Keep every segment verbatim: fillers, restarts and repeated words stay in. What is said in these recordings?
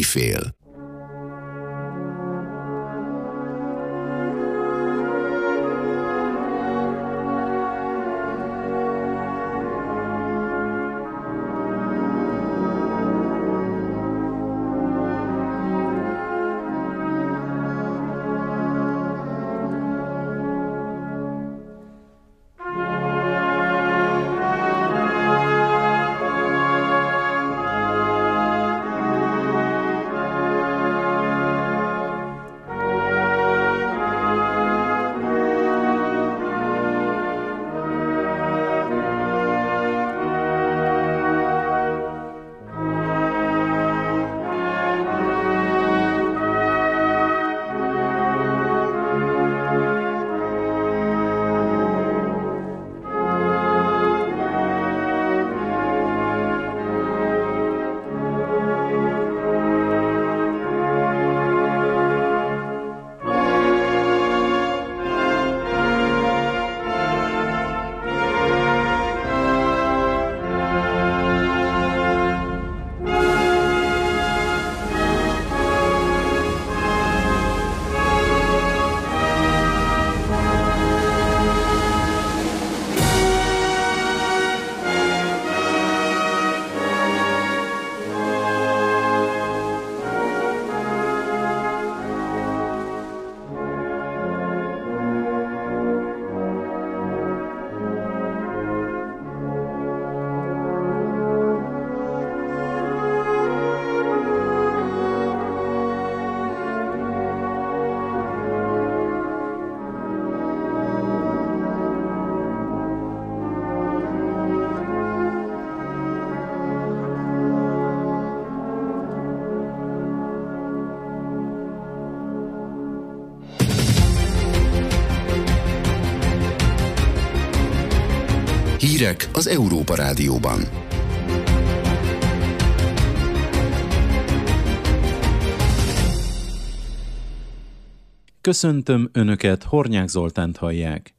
éjfél. Hírek az Európa Rádióban. Köszöntöm Önöket, Hornyák Zoltánt hallják.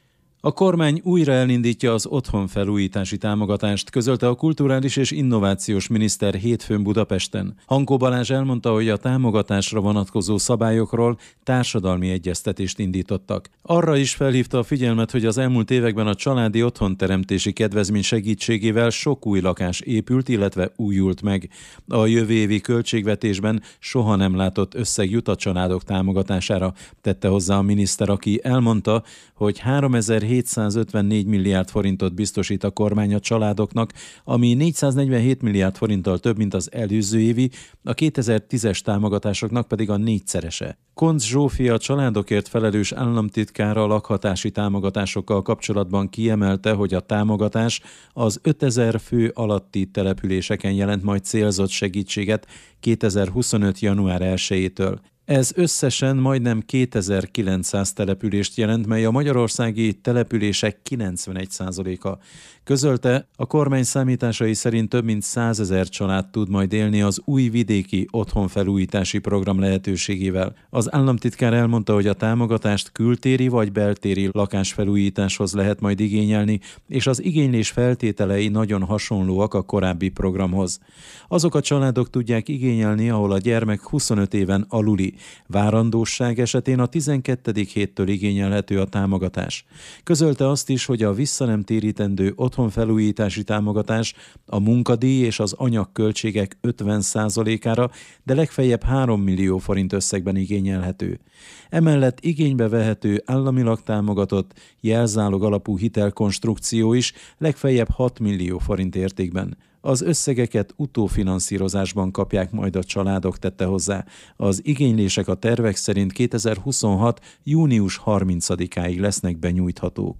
A kormány újra elindítja az otthonfelújítási támogatást, közölte a kulturális és innovációs miniszter hétfőn Budapesten. Hankó Balázs elmondta, hogy a támogatásra vonatkozó szabályokról társadalmi egyeztetést indítottak. Arra is felhívta a figyelmet, hogy az elmúlt években a családi otthonteremtési kedvezmény segítségével sok új lakás épült, illetve újult meg. A jövő évi költségvetésben soha nem látott összeg jut a családok támogatására, tette hozzá a miniszter, aki elmondta, hogy háromezer-hétszázötvennégy milliárd forintot biztosít a kormány a családoknak, ami négyszáznegyvenhét milliárd forinttal több, mint az előző évi, a kétezer-tízes támogatásoknak pedig a négyszerese. Koncz Zsófia, a családokért felelős államtitkára a lakhatási támogatásokkal kapcsolatban kiemelte, hogy a támogatás az ötezer fő alatti településeken jelent majd célzott segítséget kétezer-huszonöt. január elsejétől. Ez összesen majdnem kétezer-kilencszáz települést jelent, mely a magyarországi települések kilencvenegy százaléka. Közölte, a kormány számításai szerint több mint százezer család tud majd élni az új vidéki otthonfelújítási program lehetőségével. Az államtitkár elmondta, hogy a támogatást kültéri vagy beltéri lakásfelújításhoz lehet majd igényelni, és az igénylés feltételei nagyon hasonlóak a korábbi programhoz. Azok a családok tudják igényelni, ahol a gyermek huszonöt éven aluli. Várandósság esetén a tizenkettedik héttől igényelhető a támogatás. Közölte azt is, hogy a visszanemtérítendő otthonfelújítási támogatás a munkadíj és az anyagköltségek ötven százalékára, de legfeljebb három millió forint összegben igényelhető. Emellett igénybe vehető államilag támogatott jelzálog alapú hitelkonstrukció is legfeljebb hat millió forint értékben. Az összegeket utófinanszírozásban kapják majd a családok, tette hozzá. Az igénylések a tervek szerint kétezer-huszonhat. június harmincadikáig lesznek benyújthatók.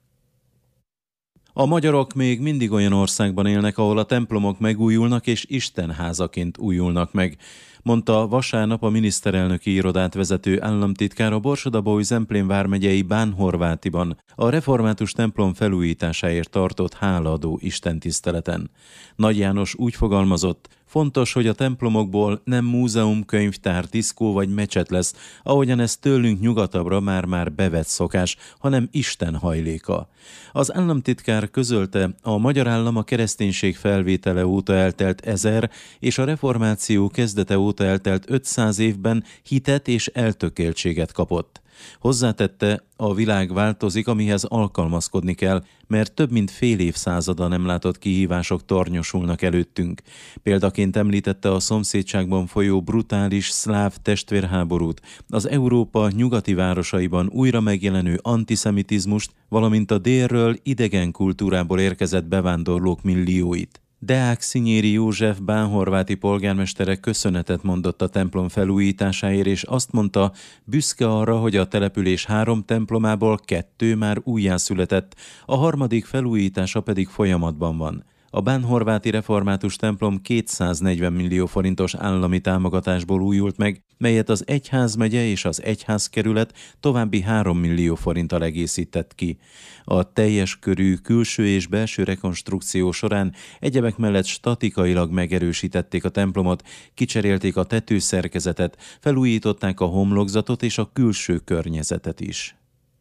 A magyarok még mindig olyan országban élnek, ahol a templomok megújulnak és istenházaként újulnak meg, mondta vasárnap a miniszterelnöki irodát vezető államtitkár a Borsod-Abaúj-Zemplén vármegyei Bánhorvátiban a református templom felújításáért tartott hálaadó istentiszteleten. Nagy János úgy fogalmazott, Fontos, hogy a templomokból nem múzeum, könyvtár, diszkó vagy mecset lesz, ahogyan ez tőlünk nyugatabbra már-már bevett szokás, hanem Isten hajléka. Az államtitkár közölte, a magyar állam a kereszténység felvétele óta eltelt ezer és a reformáció kezdete óta eltelt ötszáz évben hitet és eltökéltséget kapott. Hozzátette, a világ változik, amihez alkalmazkodni kell, mert több mint fél évszázada nem látott kihívások tornyosulnak előttünk. Példaként említette a szomszédságban folyó brutális szláv testvérháborút, az Európa nyugati városaiban újra megjelenő antiszemitizmust, valamint a délről idegen kultúrából érkezett bevándorlók millióit. Deák Szinyéri József bánhorváti polgármestere köszönetet mondott a templom felújításáért, és azt mondta, büszke arra, hogy a település három templomából kettő már újjászületett, a harmadik felújítása pedig folyamatban van. A bánhorváti református templom kétszáznegyven millió forintos állami támogatásból újult meg, melyet az egyházmegye és az egyházkerület további három millió forinttal egészített ki. A teljes körű külső és belső rekonstrukció során egyebek mellett statikailag megerősítették a templomot, kicserélték a tetőszerkezetet, felújították a homlokzatot és a külső környezetet is.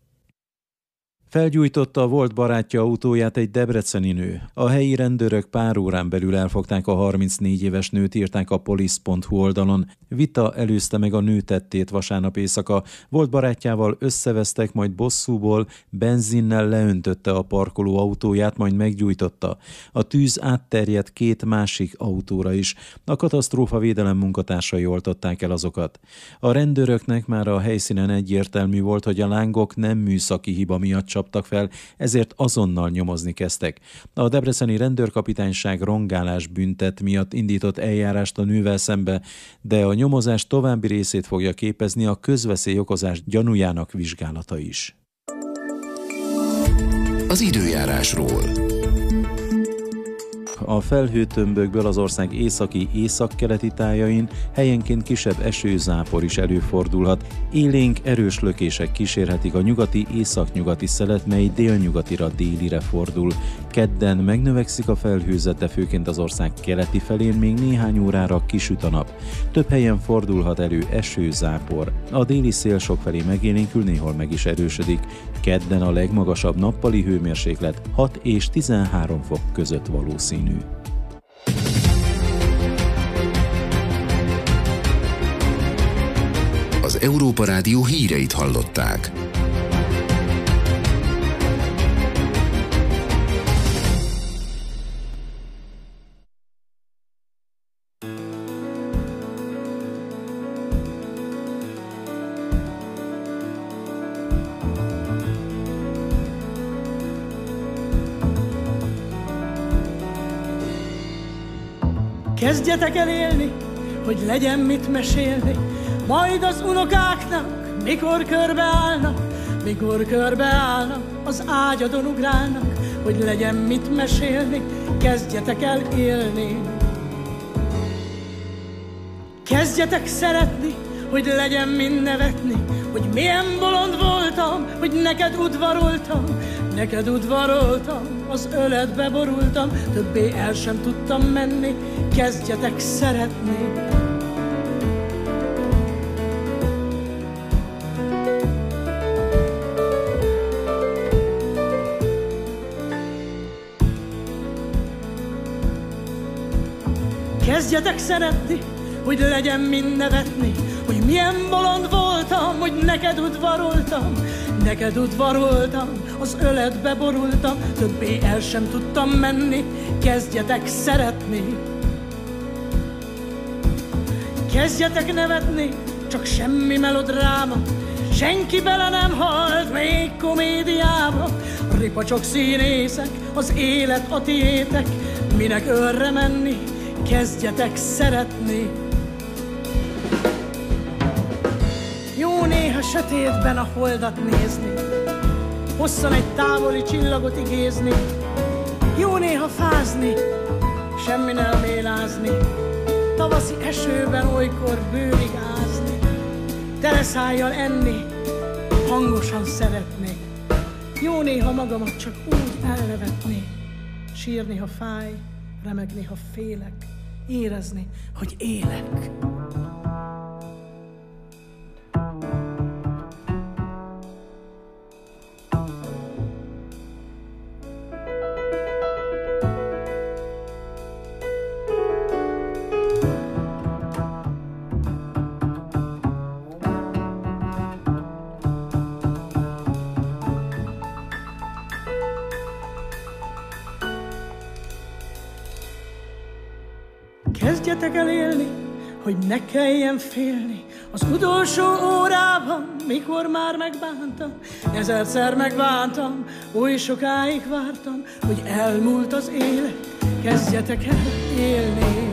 Felgyújtotta a volt barátja autóját egy debreceni nő. A helyi rendőrök pár órán belül elfogták a harmincnégy éves nőt, írták a polisz pont hu oldalon. Vita előzte meg a nő tettét vasárnap éjszaka. Volt barátjával összevesztek, majd bosszúból benzinnel leöntötte a parkoló autóját, majd meggyújtotta. A tűz átterjedt két másik autóra is. A katasztrófavédelem munkatársai oltották el azokat. A rendőröknek már a helyszínen egyértelmű volt, hogy a lángok nem műszaki hiba miatt csaptak fel, ezért azonnal nyomozni kezdtek. A debreceni rendőrkapitányság rongálás büntet miatt indított eljárást a nővel szembe, de a nyomozás további részét fogja képezni a közveszélyokozás gyanújának vizsgálata is. Az időjárásról. A felhőtömbökből az ország északi északkeleti tájain helyenként kisebb esőzápor is előfordulhat. Élénk erős lökések kísérhetik a nyugati északnyugati szelet, mely délnyugatira délire fordul. Kedden megnövekszik a felhőzet, de főként az ország keleti felén még néhány órára kisüt a nap. Több helyen fordulhat elő esőzápor. A déli szél sokfelé megélénkül, néhol meg is erősödik. Kedden a legmagasabb nappali hőmérséklet hat és tizenhárom fok között valószínű. Az Európa Rádió híreit hallották. Kezdjetek el élni, hogy legyen mit mesélni, majd az unokáknak, mikor körbeállnak, mikor körbeállnak, az ágyadon ugrálnak, hogy legyen mit mesélni, kezdjetek el élni. Kezdjetek szeretni, hogy legyen mind nevetni, hogy milyen bolond voltam, hogy neked udvaroltam, neked udvaroltam, az öledbe borultam, többé el sem tudtam menni, kezdjetek szeretni. Kezdjetek szeretni, hogy legyen mind nevetni, hogy milyen bolond voltam, hogy neked udvaroltam, neked udvaroltam, az öledbe borultam, többé el sem tudtam menni, kezdjetek szeretni. Kezdjetek nevetni, csak semmi melodráma, senki bele nem halt még komédiába. Ripacsok színészek, az élet a tiétek, minek örre menni, kezdjetek szeretni. Jó néha sötétben a holdat nézni, hosszan egy távoli csillagot igézni. Jó néha fázni, semmin elmélázni, tavaszi esőben olykor bőrig ázni. Teleszájjal enni, hangosan szeretni. Jó néha magamat csak úgy elnevetni, sírni, ha fáj, remegni, ha félek, érezni, hogy élek. Kezdjetek el élni, hogy ne kelljen félni. Az utolsó órában, mikor már megbántam, ezerszer megbántam, oly sokáig vártam, hogy elmúlt az élet. Kezdjetek el élni.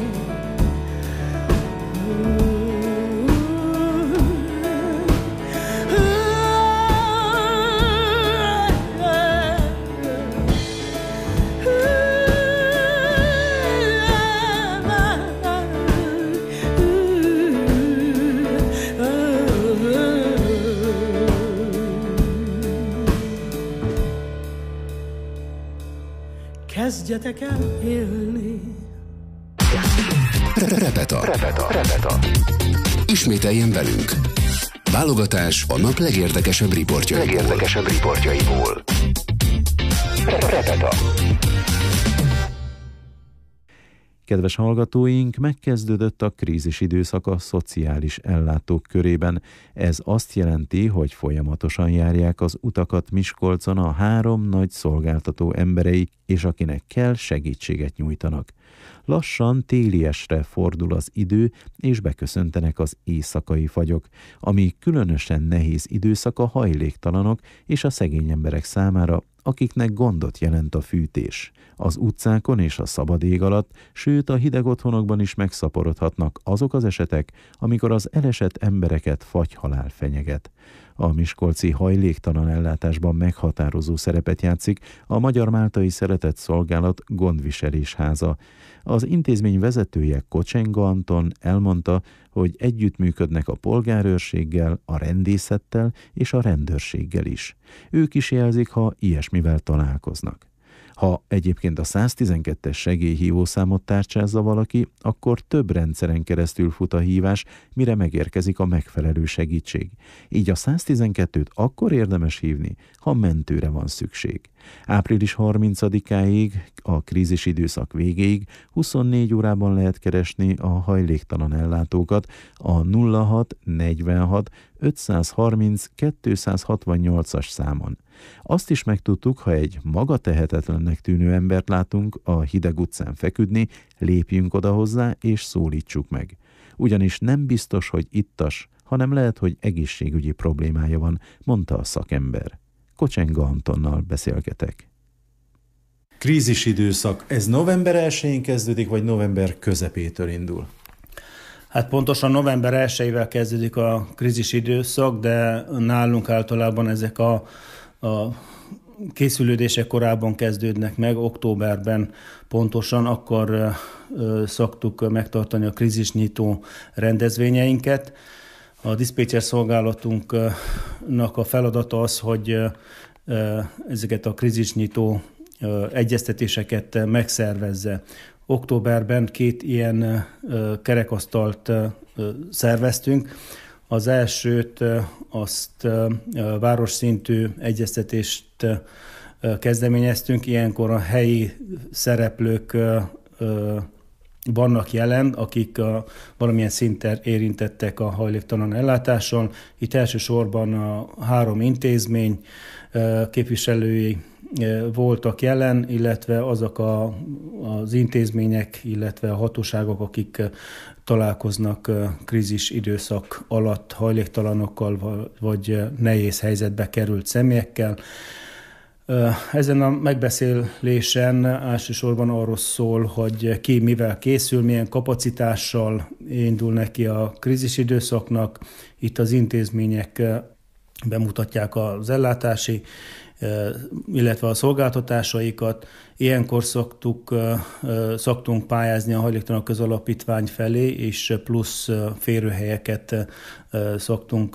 Kezdjetek el élni. Repeta. Repeta. Repeta. Ismételjen velünk. Válogatás a nap legérdekesebb riportjaiból. Legérdekesebb riportjaiból. Repeta. Kedves hallgatóink, megkezdődött a krízis időszak a szociális ellátók körében. Ez azt jelenti, hogy folyamatosan járják az utakat Miskolcon a három nagy szolgáltató emberei, és akinek kell, segítséget nyújtanak. Lassan téliesre fordul az idő, és beköszöntenek az éjszakai fagyok, ami különösen nehéz időszak a hajléktalanok és a szegény emberek számára, akiknek gondot jelent a fűtés. Az utcákon és a szabad ég alatt, sőt a hideg otthonokban is megszaporodhatnak azok az esetek, amikor az elesett embereket fagyhalál fenyeget. A miskolci hajléktalan ellátásban meghatározó szerepet játszik a Magyar Máltai Szeretett Szolgálat gondviselésháza. Az intézmény vezetője Kocsenga Anton elmondta, hogy együttműködnek a polgárőrséggel, a rendészettel és a rendőrséggel is. Ők is jelzik, ha ilyesmivel találkoznak. Ha egyébként a száztizenkettes segélyhívószámot tárcsázza valaki, akkor több rendszeren keresztül fut a hívás, mire megérkezik a megfelelő segítség. Így a száztizenkettőt akkor érdemes hívni, ha mentőre van szükség. április harmincadikáig, a krízis időszak végéig huszonnégy órában lehet keresni a hajléktalan ellátókat a nulla hat negyvenhat ötszázharminc kétszázhatvannyolcas számon. Azt is megtudtuk, ha egy maga tehetetlennek tűnő embert látunk a hideg utcán feküdni, lépjünk oda hozzá és szólítsuk meg. Ugyanis nem biztos, hogy ittas, hanem lehet, hogy egészségügyi problémája van, mondta a szakember. Kocsenga Antonnal beszélgetek. Krízis időszak, ez november elsején kezdődik, vagy november közepétől indul? Hát pontosan november elsejével kezdődik a krízis időszak, de nálunk általában ezek a, a készülődések korábban kezdődnek meg, októberben pontosan, akkor ö, szoktuk megtartani a krízisnyitó rendezvényeinket. A diszpécser szolgálatunknak a feladata az, hogy ö, ezeket a krízisnyitó ö, egyeztetéseket megszervezze. Októberben két ilyen ö, kerekasztalt ö, szerveztünk. Az elsőt, ö, azt ö, városszintű egyeztetést ö, kezdeményeztünk. Ilyenkor a helyi szereplők ö, ö, vannak jelen, akik a, valamilyen szinten érintettek a hajléktalan ellátással. Itt elsősorban a három intézmény ö, képviselői voltak jelen, illetve azok a, az intézmények, illetve a hatóságok, akik találkoznak krízis időszak alatt hajléktalanokkal, vagy nehéz helyzetbe került személyekkel. Ezen a megbeszélésen elsősorban arról szól, hogy ki mivel készül, milyen kapacitással indul neki a krízis időszaknak. Itt az intézmények bemutatják az ellátási, illetve a szolgáltatásaikat. Ilyenkor szoktuk, szoktunk pályázni a Hajléktalanok Közalapítvány felé, és plusz férőhelyeket szoktunk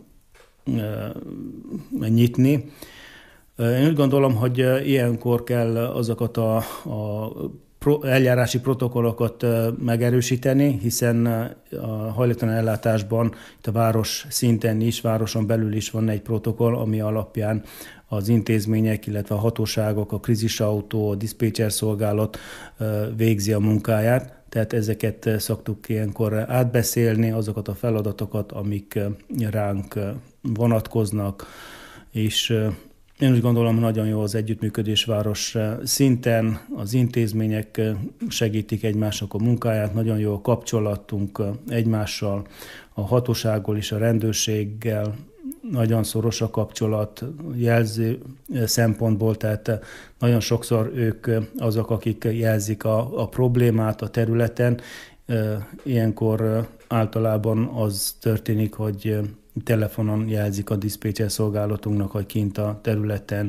nyitni. Én úgy gondolom, hogy ilyenkor kell azokat a, a eljárási protokollokat megerősíteni, hiszen a hajléktalan ellátásban itt a város szinten is, városon belül is van egy protokoll, ami alapján az intézmények, illetve a hatóságok, a krízisautó, a diszpécser szolgálat végzi a munkáját. Tehát ezeket szoktuk ilyenkor átbeszélni, azokat a feladatokat, amik ránk vonatkoznak, és én úgy gondolom, nagyon jó az együttműködés város szinten, az intézmények segítik egymásnak a munkáját, nagyon jó a kapcsolatunk egymással, a hatósággal és a rendőrséggel, nagyon szoros a kapcsolat jelző szempontból, tehát nagyon sokszor ők azok, akik jelzik a, a problémát a területen. Ilyenkor általában az történik, hogy telefonon jelzik a diszpécser szolgálatunknak, hogy kint a területen,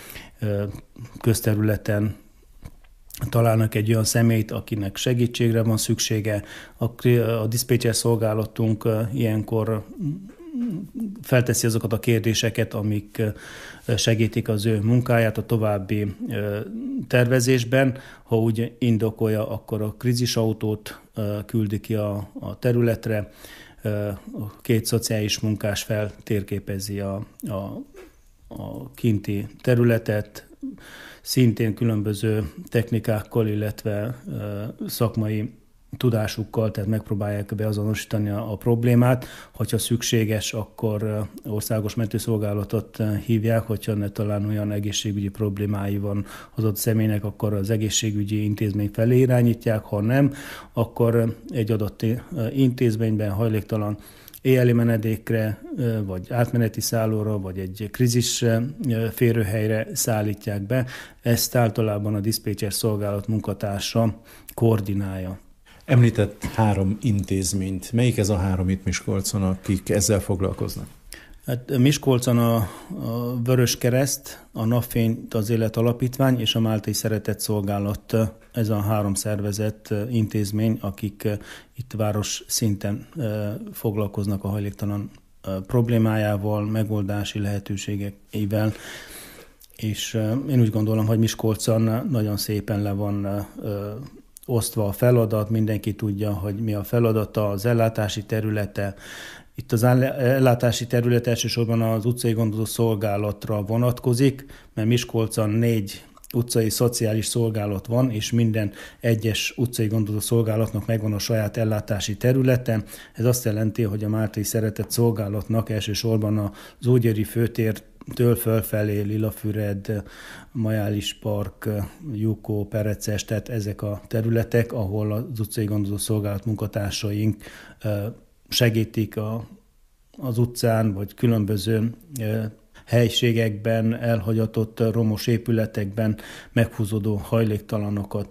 közterületen találnak egy olyan személyt, akinek segítségre van szüksége. A, a diszpécser szolgálatunk ilyenkor felteszi azokat a kérdéseket, amik segítik az ő munkáját a további tervezésben. Ha úgy indokolja, akkor a krízisautót küldi ki a, a területre, a két szociális munkás feltérképezi a, a, a kinti területet, szintén különböző technikákkal, illetve szakmai tudásukkal, tehát megpróbálják beazonosítani a, a problémát. Hogyha szükséges, akkor országos mentőszolgálatot hívják, hogyha ne talán olyan egészségügyi problémái van az ott személynek, akkor az egészségügyi intézmény felé irányítják, ha nem, akkor egy adott intézményben hajléktalan éjjeli menedékre, vagy átmeneti szállóra, vagy egy krízis férőhelyre szállítják be. Ezt általában a diszpécser szolgálat munkatársa koordinálja. Említett három intézményt. Melyik ez a három itt Miskolcon, akik ezzel foglalkoznak? Hát Miskolcon a, a Vöröskereszt, a Napfény az Élet Alapítvány és a Máltai Szeretett Szolgálat, ez a három szervezet intézmény, akik itt város szinten foglalkoznak a hajléktalan problémájával, megoldási lehetőségeivel. És én úgy gondolom, hogy Miskolcon nagyon szépen le van osztva a feladat, mindenki tudja, hogy mi a feladata, az ellátási területe. Itt az ellátási terület elsősorban az utcai gondozó szolgálatra vonatkozik, mert Miskolcon négy utcai szociális szolgálat van, és minden egyes utcai gondozó szolgálatnak megvan a saját ellátási területe. Ez azt jelenti, hogy a Máltai Szeretett Szolgálatnak elsősorban az Ógyéri főtér től fölfelé, Lilafüred, Majális Park, Jukó, Pereces, tehát ezek a területek, ahol az utcai gondozó szolgálat munkatársaink segítik a, az utcán, vagy különböző helységekben, elhagyatott romos épületekben meghúzódó hajléktalanokat.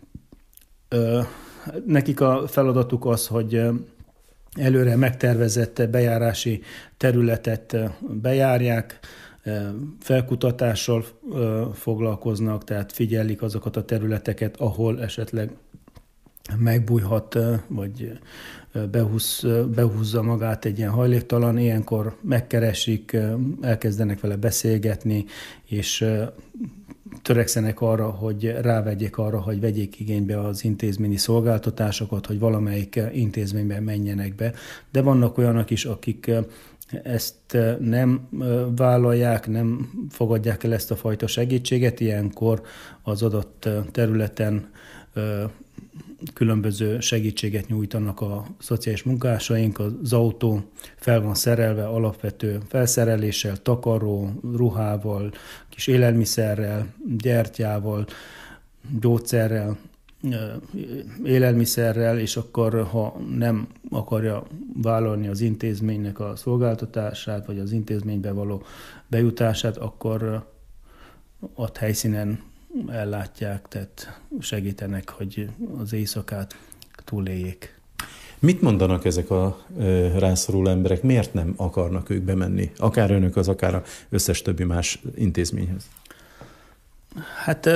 Nekik a feladatuk az, hogy előre megtervezett bejárási területet bejárják, felkutatással foglalkoznak, tehát figyelik azokat a területeket, ahol esetleg megbújhat, vagy behúz, behúzza magát egy ilyen hajléktalan, ilyenkor megkeresik, elkezdenek vele beszélgetni, és törekszenek arra, hogy rávegyék arra, hogy vegyék igénybe az intézményi szolgáltatásokat, hogy valamelyik intézményben menjenek be. De vannak olyanok is, akik ezt nem vállalják, nem fogadják el ezt a fajta segítséget, ilyenkor az adott területen különböző segítséget nyújtanak a szociális munkásaink, az autó fel van szerelve alapvető felszereléssel, takaró, ruhával, kis élelmiszerrel, gyertyával, gyógyszerrel, élelmiszerrel, és akkor, ha nem akarja vállalni az intézménynek a szolgáltatását, vagy az intézménybe való bejutását, akkor ott helyszínen ellátják, tehát segítenek, hogy az éjszakát túléljék. Mit mondanak ezek a e, rászoruló emberek? Miért nem akarnak ők bemenni? Akár önök az, akár az összes többi más intézményhez. Hát,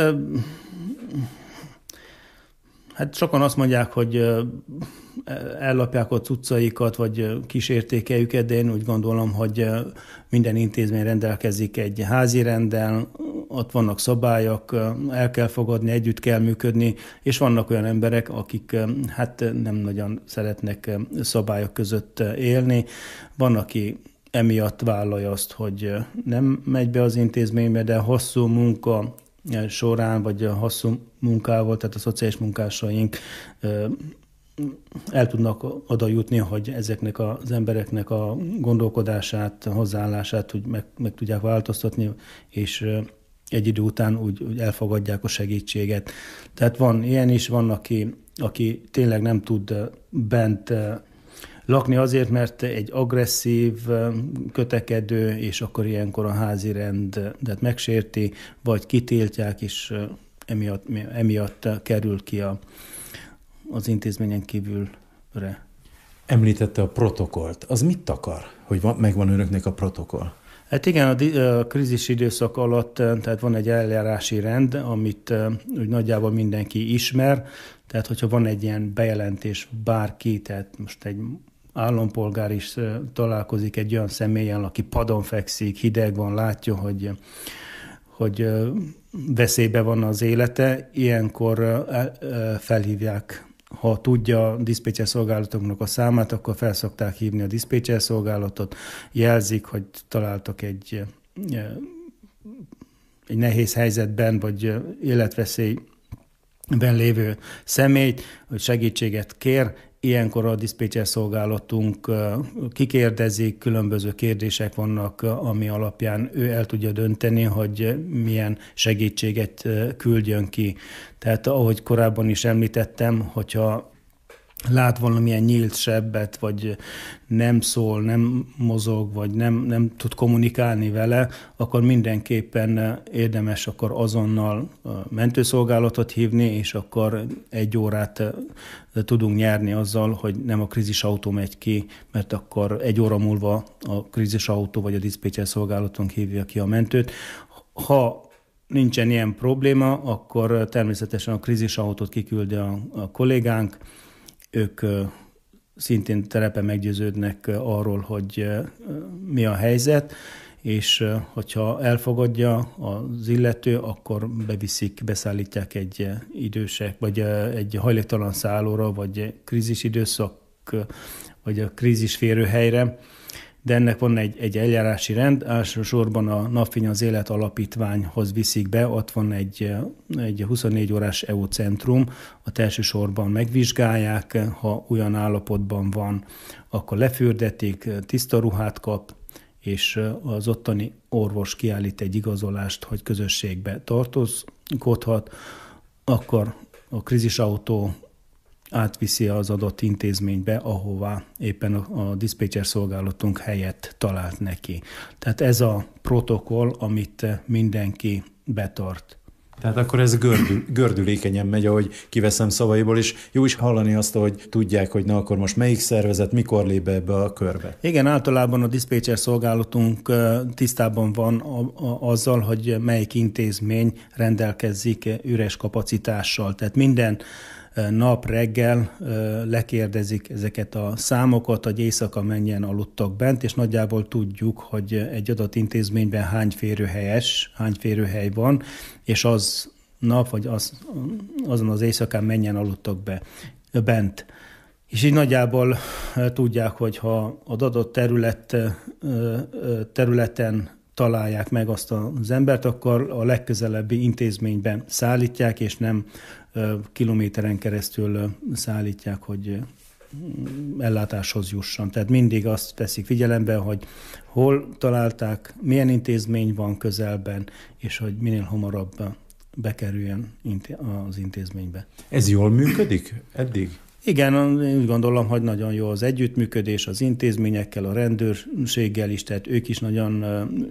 hát sokan azt mondják, hogy ellapják a cuccaikat, vagy kísérték-e őket, de én úgy gondolom, hogy minden intézmény rendelkezik egy házi renddel, ott vannak szabályok, el kell fogadni, együtt kell működni, és vannak olyan emberek, akik hát nem nagyon szeretnek szabályok között élni. Van, aki emiatt vállalja azt, hogy nem megy be az intézménybe, de hosszú munka során, vagy a hosszú munkával, tehát a szociális munkásaink el tudnak oda jutni, hogy ezeknek az embereknek a gondolkodását, hozzáállását úgy meg, meg tudják változtatni, és egy idő után úgy, úgy elfogadják a segítséget. Tehát van ilyen is, van, aki, aki tényleg nem tud bent lakni azért, mert egy agresszív, kötekedő, és akkor ilyenkor a házi rendet megsérti, vagy kitiltják, és emiatt, emiatt kerül ki a, az intézményen kívülre. Említette a protokollt. Az mit akar, hogy van, megvan önöknek a protokoll? Hát igen, a, a krízis időszak alatt tehát van egy eljárási rend, amit úgy nagyjából mindenki ismer, tehát hogyha van egy ilyen bejelentés bárki, tehát most egy állampolgár is találkozik egy olyan személlyel, aki padon fekszik, hideg van, látja, hogy, hogy veszélybe van az élete, ilyenkor felhívják, ha tudja a diszpécser szolgálatoknak a számát, akkor fel szokták hívni a diszpécser szolgálatot, jelzik, hogy találtak egy, egy nehéz helyzetben, vagy életveszélyben lévő személyt, hogy segítséget kér. Ilyenkor a diszpécser szolgálatunk kikérdezik, különböző kérdések vannak, ami alapján ő el tudja dönteni, hogy milyen segítséget küldjön ki. Tehát ahogy korábban is említettem, hogyha lát valamilyen nyílt sebbet, vagy nem szól, nem mozog, vagy nem, nem tud kommunikálni vele, akkor mindenképpen érdemes akkor azonnal mentőszolgálatot hívni, és akkor egy órát tudunk nyerni azzal, hogy nem a krízisautó megy ki, mert akkor egy óra múlva a krízisautó vagy a diszpécser szolgálatunk hívja ki a mentőt. Ha nincsen ilyen probléma, akkor természetesen a krízisautót kiküldi a, a kollégánk, ők szintén terepen meggyőződnek arról, hogy mi a helyzet, és hogyha elfogadja az illető, akkor beviszik, beszállítják egy idősek, vagy egy hajléktalan szállóra, vagy krízis időszak, vagy a krízis férőhelyre. De ennek van egy, egy eljárási rend, elsősorban a Napfény az Élet Alapítványhoz viszik be, ott van egy, egy huszonnégy órás é u centrum, ott elsősorban megvizsgálják, ha olyan állapotban van, akkor lefürdetik, tiszta ruhát kap, és az ottani orvos kiállít egy igazolást, hogy közösségbe tartózkodhat, akkor a krízisautó átviszi az adott intézménybe, ahová éppen a, a diszpécser szolgálatunk helyet talált neki. Tehát ez a protokoll, amit mindenki betart. Tehát akkor ez gördül, gördülékenyen megy, ahogy kiveszem szavaiból, és jó is hallani azt, hogy tudják, hogy na akkor most melyik szervezet mikor lép be ebbe a körbe. Igen, általában a diszpécser szolgálatunk tisztában van a, a, azzal, hogy melyik intézmény rendelkezik üres kapacitással. Tehát minden nap reggel lekérdezik ezeket a számokat, hogy éjszaka mennyien aludtak bent, és nagyjából tudjuk, hogy egy adott intézményben hány férőhelyes, hány férőhely van, és az nap, vagy az, azon az éjszakán mennyien aludtak be, bent. És így nagyjából tudják, hogy ha az adott terület, területen találják meg azt az embert, akkor a legközelebbi intézményben szállítják, és nem kilométeren keresztül szállítják, hogy ellátáshoz jusson. Tehát mindig azt veszik figyelembe, hogy hol találták, milyen intézmény van közelben, és hogy minél hamarabb bekerüljön az intézménybe. Ez jól működik eddig? Igen, én úgy gondolom, hogy nagyon jó az együttműködés az intézményekkel, a rendőrséggel is, tehát ők is nagyon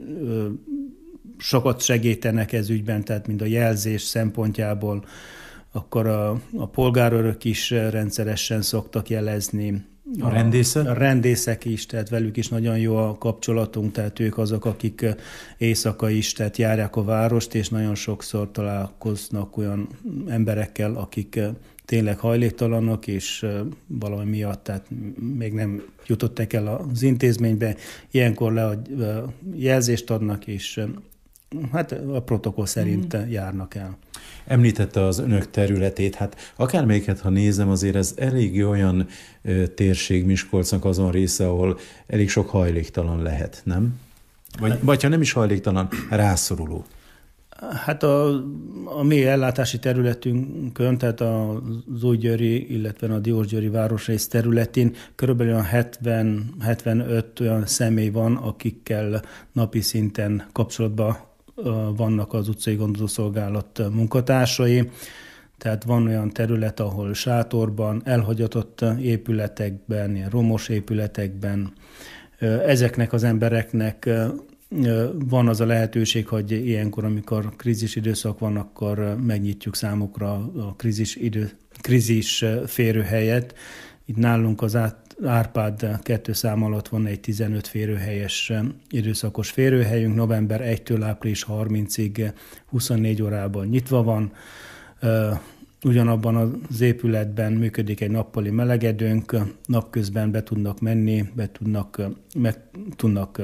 sokat segítenek ez ügyben, tehát mind a jelzés szempontjából, akkor a, a polgárőrök is rendszeresen szoktak jelezni. A rendészek? A rendészek is, tehát velük is nagyon jó a kapcsolatunk, tehát ők azok, akik éjszaka is, tehát járják a várost, és nagyon sokszor találkoznak olyan emberekkel, akik tényleg hajléktalanok, és valami miatt, tehát még nem jutottak el az intézménybe. Ilyenkor le a jelzést adnak, és hát a protokoll szerint mm. járnak el. Említette az önök területét, hát akármelyiket, ha nézem, azért ez elég olyan ö, térség Miskolcnak azon része, ahol elég sok hajléktalan lehet, nem? Vagy, vagy ha nem is hajléktalan, rászoruló. Hát a, a mi ellátási területünkön, tehát az Újgyőri, illetve a Diósgyőri városrész területén körülbelül hetven hetvenöt olyan személy van, akikkel napi szinten kapcsolatban vannak az utcai gondozószolgálat munkatársai. Tehát van olyan terület, ahol sátorban, elhagyatott épületekben, ilyen romos épületekben, ezeknek az embereknek van az a lehetőség, hogy ilyenkor, amikor krízis időszak van, akkor megnyitjuk számukra a krízis, idő, krízis férőhelyet. Itt nálunk az Árpád kettő szám alatt van egy tizenöt férőhelyes időszakos férőhelyünk, november elsejétől április harmincadikáig huszonnégy órában nyitva van. Ugyanabban az épületben működik egy nappali melegedőnk, napközben be tudnak menni, be tudnak, meg tudnak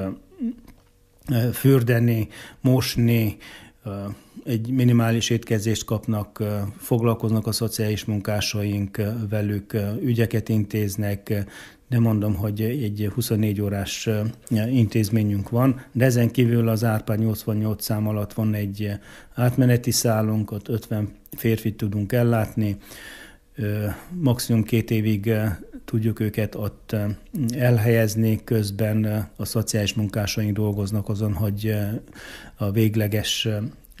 fürdeni, mosni, egy minimális étkezést kapnak, foglalkoznak a szociális munkásaink velük, ügyeket intéznek, de mondom, hogy egy huszonnégy órás intézményünk van, de ezen kívül az Árpád nyolcvannyolc szám alatt van egy átmeneti szálunk, ott ötven férfit tudunk ellátni, maximum két évig tudjuk őket ott elhelyezni, közben a szociális munkásaink dolgoznak azon, hogy a végleges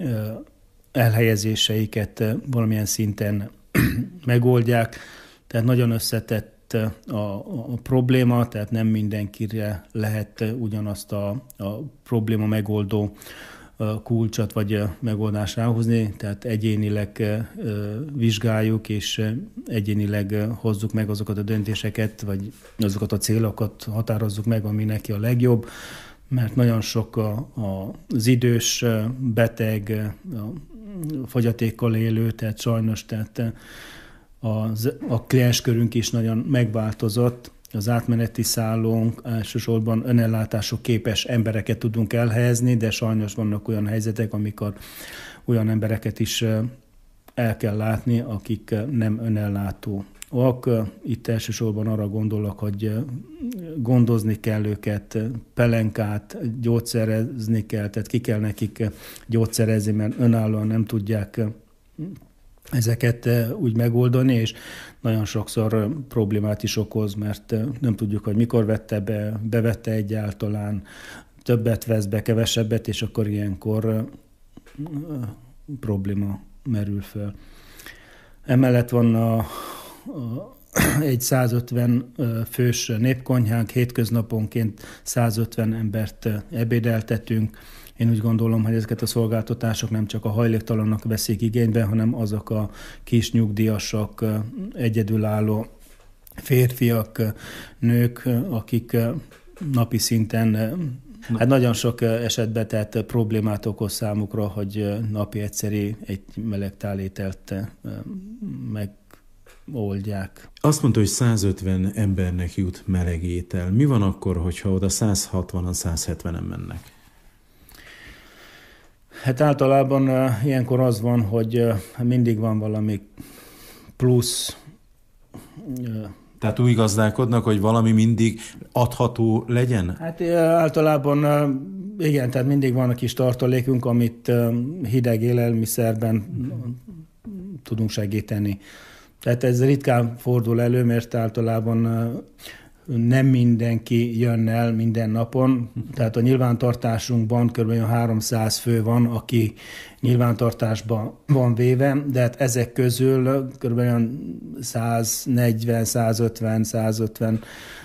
elhelyezéseiket valamilyen szinten megoldják. Tehát nagyon összetett a, a probléma, tehát nem mindenkire lehet ugyanazt a, a probléma megoldó kulcsot vagy megoldást ráhozni, tehát egyénileg vizsgáljuk, és egyénileg hozzuk meg azokat a döntéseket, vagy azokat a célokat határozzuk meg, ami neki a legjobb, mert nagyon sok a, a, az idős, beteg, a fogyatékkal élő, tehát sajnos tehát az, a klienskörünk is nagyon megváltozott. Az átmeneti szállónk elsősorban önellátások képes embereket tudunk elhelyezni, de sajnos vannak olyan helyzetek, amikor olyan embereket is el kell látni, akik nem önellátóak. Itt elsősorban arra gondolok, hogy gondozni kell őket, pelenkát, gyógyszerezni kell, tehát ki kell nekik gyógyszerezni, mert önállóan nem tudják ezeket úgy megoldani, és nagyon sokszor problémát is okoz, mert nem tudjuk, hogy mikor vette be, bevette egyáltalán, többet vesz be, kevesebbet, és akkor ilyenkor probléma merül föl. Emellett van a, a, egy százötven fős népkonyhánk, hétköznaponként százötven embert ebédeltetünk. Én úgy gondolom, hogy ezeket a szolgáltatások nem csak a hajléktalanok veszik igénybe, hanem azok a kis nyugdíjasok, egyedülálló férfiak, nők, akik napi szinten, hát nagyon sok esetben tehát problémát okoz számukra, hogy napi egyszeri egy meleg tálételt megoldják. Azt mondta, hogy százötven embernek jut meleg étel. Mi van akkor, hogyha oda száz hatvanan, száz hetvenen mennek? Hát általában uh, ilyenkor az van, hogy uh, mindig van valami plusz. Uh, Tehát úgy gazdálkodnak, hogy valami mindig adható legyen? Hát uh, általában uh, igen, tehát mindig van a kis tartalékunk, amit uh, hideg élelmiszerben uh, tudunk segíteni. Tehát ez ritkán fordul elő, mert általában uh, nem mindenki jön el minden napon, tehát a nyilvántartásunkban kb. háromszáz fő van, aki nyilvántartásban van véve, de hát ezek közül kb. száznegyven, százötven, százötvenötig,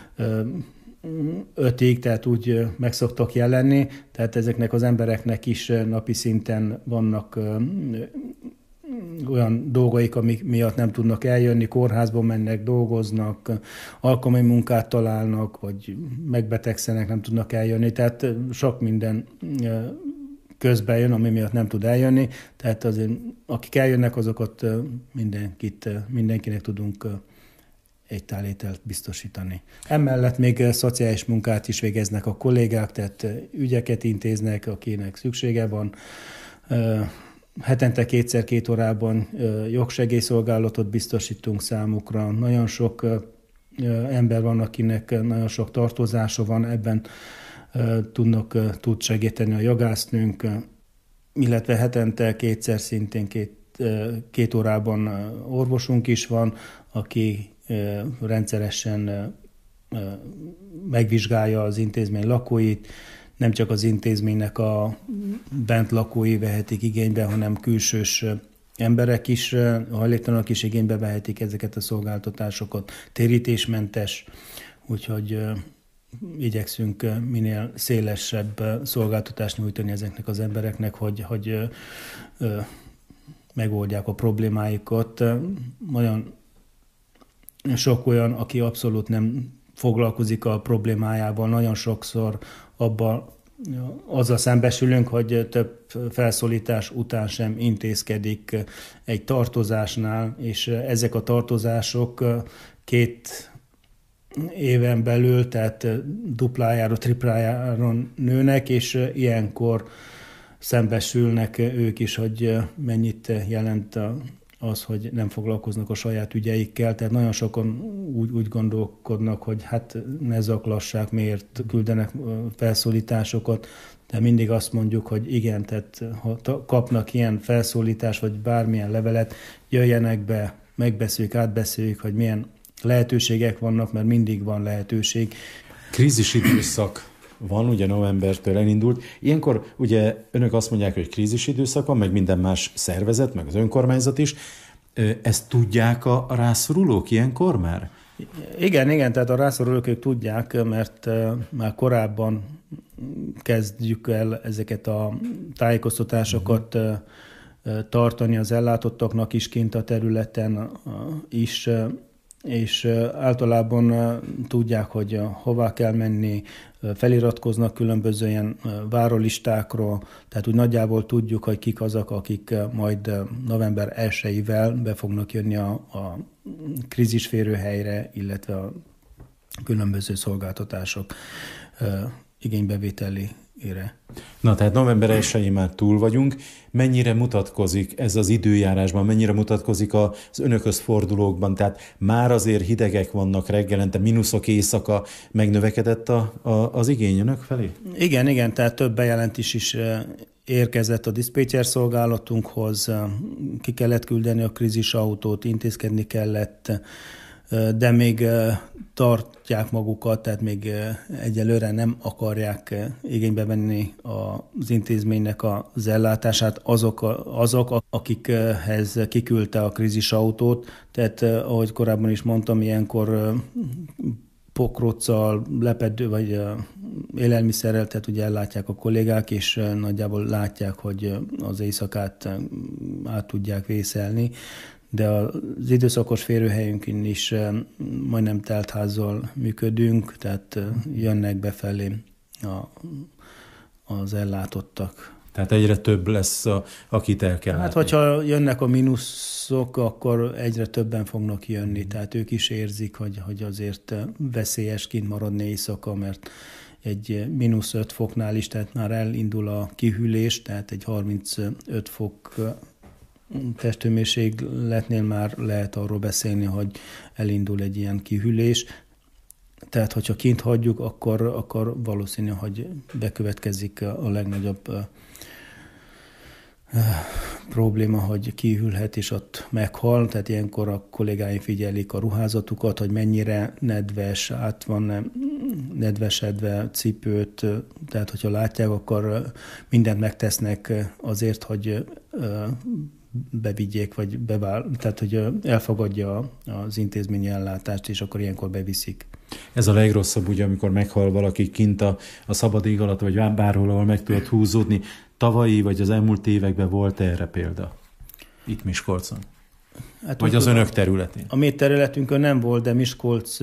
tehát úgy meg szoktak jelenni, tehát ezeknek az embereknek is napi szinten vannak olyan dolgaik, amik miatt nem tudnak eljönni, kórházba mennek, dolgoznak, alkalmi munkát találnak, vagy megbetegszenek, nem tudnak eljönni. Tehát sok minden közben jön, ami miatt nem tud eljönni. Tehát azért, akik eljönnek, azokat mindenkit, mindenkinek tudunk egy tálételt biztosítani. Emellett még szociális munkát is végeznek a kollégák, tehát ügyeket intéznek, akinek szüksége van. Hetente kétszer két órában jogsegélyszolgálatot biztosítunk számukra. Nagyon sok ember van, akinek nagyon sok tartozása van, ebben tudnak, tud segíteni a jogásznőnk, illetve hetente kétszer szintén két, két órában orvosunk is van, aki rendszeresen megvizsgálja az intézmény lakóit, nem csak az intézménynek a bent lakói vehetik igénybe, hanem külsős emberek is, hajléktalanok is igénybe vehetik ezeket a szolgáltatásokat, térítésmentes, úgyhogy igyekszünk minél szélesebb szolgáltatást nyújtani ezeknek az embereknek, hogy, hogy megoldják a problémáikat. Nagyon sok olyan, aki abszolút nem foglalkozik a problémájával, nagyon sokszor abban azzal szembesülünk, hogy több felszólítás után sem intézkedik egy tartozásnál, és ezek a tartozások két éven belül, tehát duplájára, triplájára nőnek, és ilyenkor szembesülnek ők is, hogy mennyit jelent az, hogy nem foglalkoznak a saját ügyeikkel. Tehát nagyon sokan úgy, úgy gondolkodnak, hogy hát ne zaklassák, miért küldenek felszólításokat, de mindig azt mondjuk, hogy igen, tehát ha kapnak ilyen felszólítást, vagy bármilyen levelet, jöjjenek be, megbeszéljük, átbeszéljük, hogy milyen lehetőségek vannak, mert mindig van lehetőség. Krízis időszak van, ugye novembertől elindult. Ilyenkor ugye önök azt mondják, hogy krízis időszak van, meg minden más szervezet, meg az önkormányzat is. Ezt tudják a rászorulók ilyenkor már? Igen, igen, tehát a rászorulók ők tudják, mert már korábban kezdjük el ezeket a tájékoztatásokat uh-huh. tartani az ellátottaknak is kint a területen is, és általában tudják, hogy hová kell menni, feliratkoznak különböző ilyen várólistákról, tehát úgy nagyjából tudjuk, hogy kik azok, akik majd november elsejével be fognak jönni a, a krízisférőhelyre, illetve a különböző szolgáltatások igénybevételére. Na, tehát november elsején már túl vagyunk. Mennyire mutatkozik ez az időjárásban, mennyire mutatkozik az önökhöz fordulókban? Tehát már azért hidegek vannak reggelente, mínuszok éjszaka, megnövekedett a, a, az igény önök felé? Igen, igen, tehát több bejelentés is érkezett a diszpécser szolgálatunkhoz, ki kellett küldeni a krízisautót, intézkedni kellett, de még tartják magukat, tehát még egyelőre nem akarják igénybe venni az intézménynek az ellátását azok, azok akikhez kiküldte a krízisautót. Tehát ahogy korábban is mondtam, ilyenkor pokróccal, lepedő vagy élelmiszerrel, tehát ugye ellátják a kollégák, és nagyjából látják, hogy az éjszakát át tudják vészelni. De az időszakos férőhelyünkön is majdnem teltházzal működünk, tehát jönnek befelé a, az ellátottak. Tehát egyre több lesz, a, akit el kell Hát, látni. hogyha jönnek a mínuszok, akkor egyre többen fognak jönni, tehát ők is érzik, hogy, hogy azért veszélyes kint maradni éjszaka, mert egy mínusz öt foknál is, tehát már elindul a kihűlés, tehát egy harmincöt fok testhőmérsékletnél már lehet arról beszélni, hogy elindul egy ilyen kihűlés. Tehát, hogyha kint hagyjuk, akkor, akkor valószínű, hogy bekövetkezik a legnagyobb uh, uh, probléma, hogy kihűlhet, és ott meghal. Tehát ilyenkor a kollégáim figyelik a ruházatukat, hogy mennyire nedves, át van nedvesedve, cipőt. Tehát, hogyha látják, akkor mindent megtesznek azért, hogy uh, bevigyék, vagy bevál, tehát hogy elfogadja az intézményi ellátást, és akkor ilyenkor beviszik. Ez a legrosszabb, ugye, amikor meghal valaki kint a, a szabad ég alatt, vagy bárhol, ahol meg tudott húzódni. Tavalyi, vagy az elmúlt években volt erre példa? Itt Miskolcon? Hát, vagy az önök területén? A mi területünkön nem volt, de Miskolc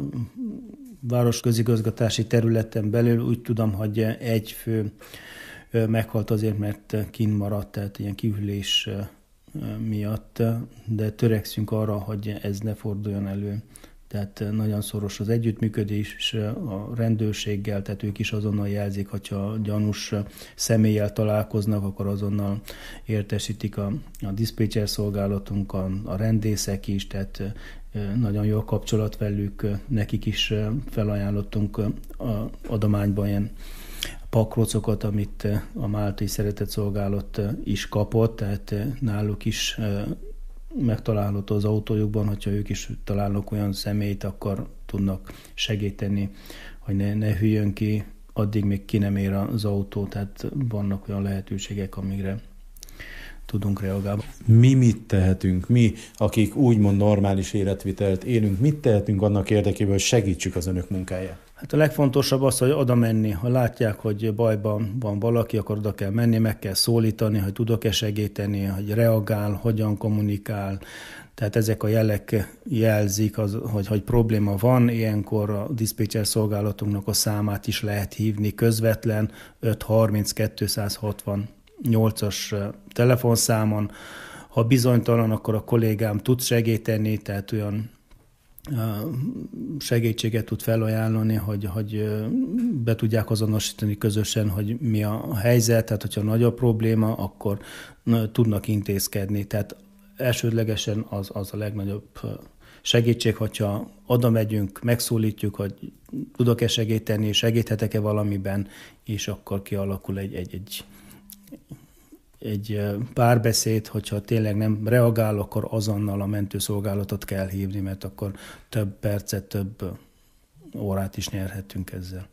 városközigazgatási területen belül úgy tudom, hogy egy fő meghalt azért, mert kint maradt, tehát ilyen kihűlés miatt, de törekszünk arra, hogy ez ne forduljon elő. tehát nagyon szoros az együttműködés a rendőrséggel, tehát ők is azonnal jelzik, hogyha gyanús személlyel találkoznak, akkor azonnal értesítik a, a diszpécser szolgálatunk, a, a rendészek is, tehát nagyon jó kapcsolat velük, nekik is felajánlottunk a adományban ilyen pakrocokat, amit a Máltai Szeretetszolgálat is kapott, tehát náluk is megtalálható az autójukban, hogyha ők is találnak olyan személyt, akkor tudnak segíteni, hogy ne, ne hűljön ki, addig még ki nem ér az autó, tehát vannak olyan lehetőségek, amire tudunk reagálni. Mi mit tehetünk? Mi, akik úgymond normális életvitelt élünk, mit tehetünk annak érdekében, hogy segítsük az önök munkáját? Hát a legfontosabb az, hogy oda menni. Ha látják, hogy bajban van valaki, akkor oda kell menni, meg kell szólítani, hogy tudok-e segíteni, hogy reagál, hogyan kommunikál. Tehát ezek a jelek jelzik, az, hogy, hogy probléma van. Ilyenkor a diszpécser szolgálatunknak a számát is lehet hívni közvetlen öt harminc kétszázhatvannyolcas telefonszámon. Ha bizonytalan, akkor a kollégám tud segíteni, tehát olyan segítséget tud felajánlani, hogy, hogy be tudják azonosítani közösen, hogy mi a helyzet, tehát hogyha nagy a probléma, akkor tudnak intézkedni. Tehát elsődlegesen az, az a legnagyobb segítség, hogyha oda megyünk, megszólítjuk, hogy tudok-e segíteni, segíthetek-e valamiben, és akkor kialakul egy, egy, egy egy párbeszéd, hogyha tényleg nem reagál, akkor azonnal a mentőszolgálatot kell hívni, mert akkor több percet, több órát is nyerhetünk ezzel.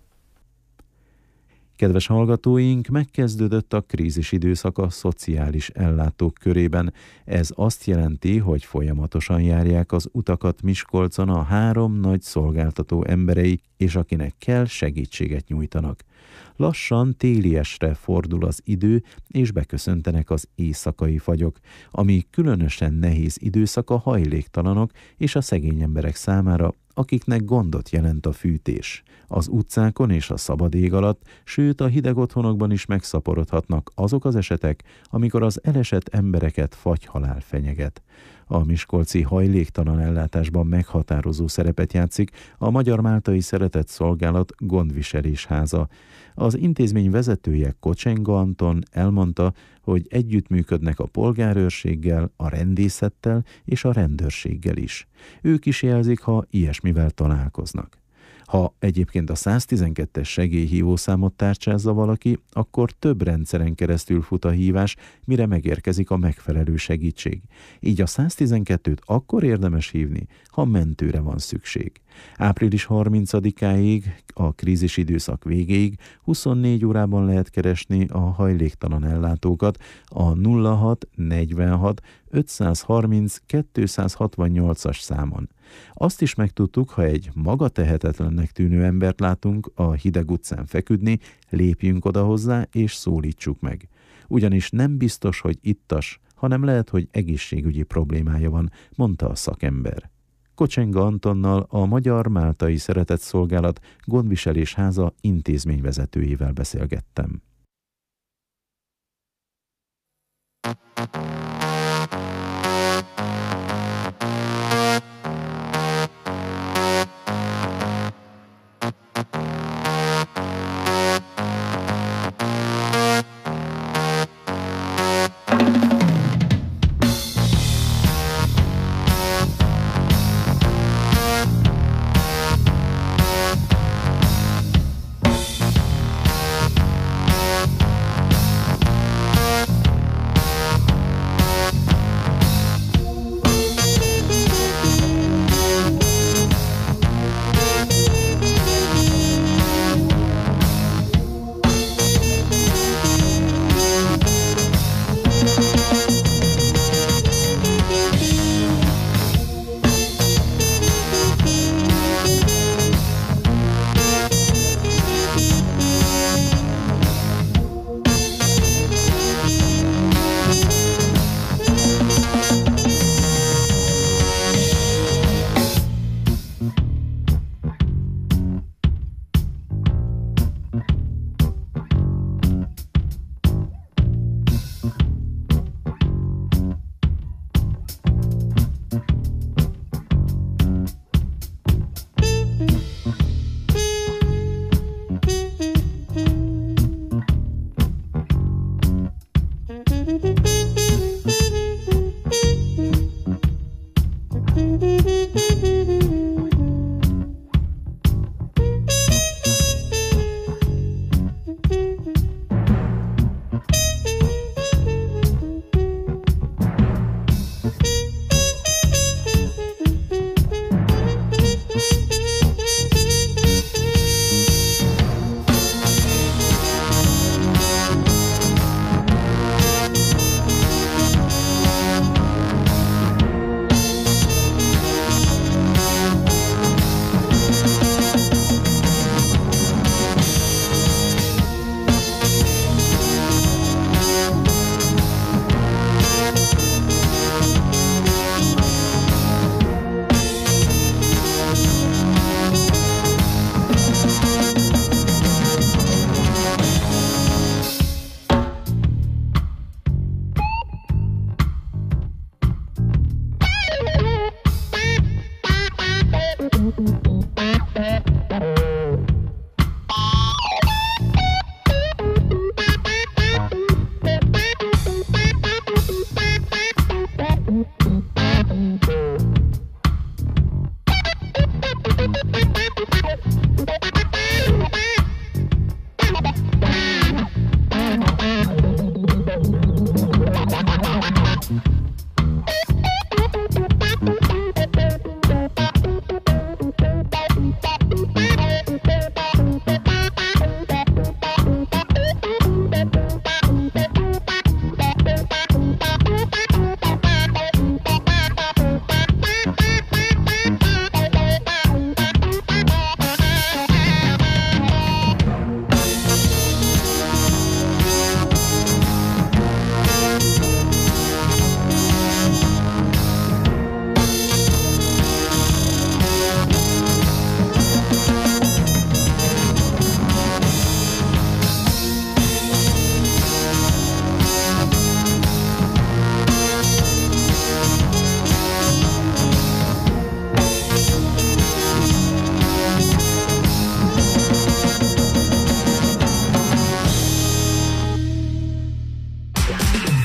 Kedves hallgatóink, megkezdődött a krízis időszaka a szociális ellátók körében. Ez azt jelenti, hogy folyamatosan járják az utakat Miskolcon a három nagy szolgáltató emberei, és akinek kell, segítséget nyújtanak. Lassan téliesre fordul az idő, és beköszöntenek az éjszakai fagyok, ami különösen nehéz időszak a hajléktalanok és a szegény emberek számára, akiknek gondot jelent a fűtés. Az utcákon és a szabad ég alatt, sőt a hideg otthonokban is megszaporodhatnak azok az esetek, amikor az elesett embereket fagyhalál fenyeget. A miskolci hajléktalan ellátásban meghatározó szerepet játszik a Magyar Máltai Szeretetszolgálat gondviselésháza. Az intézmény vezetője Kocsenga Anton elmondta, hogy együttműködnek a polgárőrséggel, a rendészettel és a rendőrséggel is. Ők is jelzik, ha ilyesmivel találkoznak. Ha egyébként a száztizenkettes segélyhívószámot tárcsázza valaki, akkor több rendszeren keresztül fut a hívás, mire megérkezik a megfelelő segítség. Így a száztizenkettőt akkor érdemes hívni, ha mentőre van szükség. április harmincadikáig, a krízis időszak végéig huszonnégy órában lehet keresni a hajléktalan ellátókat a nulla hat negyvenhat ötszázharminc kétszázhatvannyolcas számon. Azt is megtudtuk, ha egy magatehetetlennek tűnő embert látunk a hideg utcán feküdni, lépjünk oda hozzá és szólítsuk meg. Ugyanis nem biztos, hogy ittas, hanem lehet, hogy egészségügyi problémája van, mondta a szakember. Kocsenga Antonnal, a Magyar Máltai Szeretetszolgálat gondviselésháza intézményvezetőjével beszélgettem.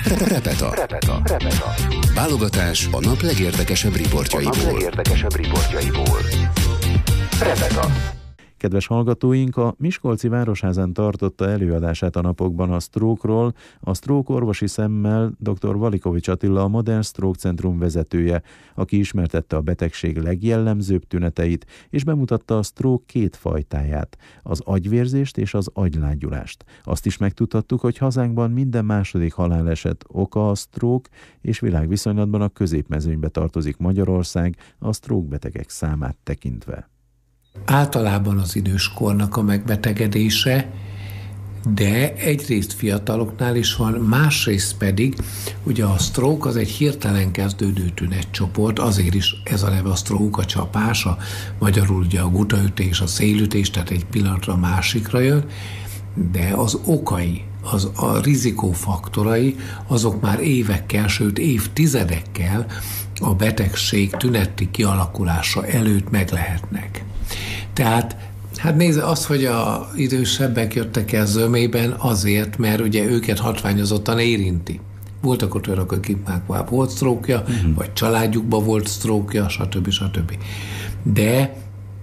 Repeta. Repeta. Repeta. Válogatás a nap legérdekesebb riportjaiból. A nap legérdekesebb riportjaiból. Repeta. Kedves hallgatóink, a Miskolci Városházán tartotta előadását a napokban a stroke-ról, a stroke orvosi szemmel dr. Valikovics Attila, a Modern Stroke Centrum vezetője, aki ismertette a betegség legjellemzőbb tüneteit, és bemutatta a stroke két fajtáját, az agyvérzést és az agylágyulást. Azt is megtudhattuk, hogy hazánkban minden második haláleset oka a stroke, és világviszonylatban a középmezőnybe tartozik Magyarország a stroke betegek számát tekintve. Általában az időskornak a megbetegedése, de egyrészt fiataloknál is van, másrészt pedig, ugye a stroke az egy hirtelen kezdődő tünetcsoport, azért is ez a neve a stroke, a csapás, a magyarul ugye a gutaütés, a szélütés, tehát egy pillanatra a másikra jön, de az okai, az, a rizikófaktorai, azok már évekkel, sőt évtizedekkel a betegség tüneti kialakulása előtt meg lehetnek. Tehát, hát nézze, az, hogy az idősebbek jöttek el zömében azért, mert ugye őket hatványozottan érinti. Voltak ott olyanok, akik már volt sztrókja, uh-huh. vagy családjukban volt sztrókja, stb. stb. De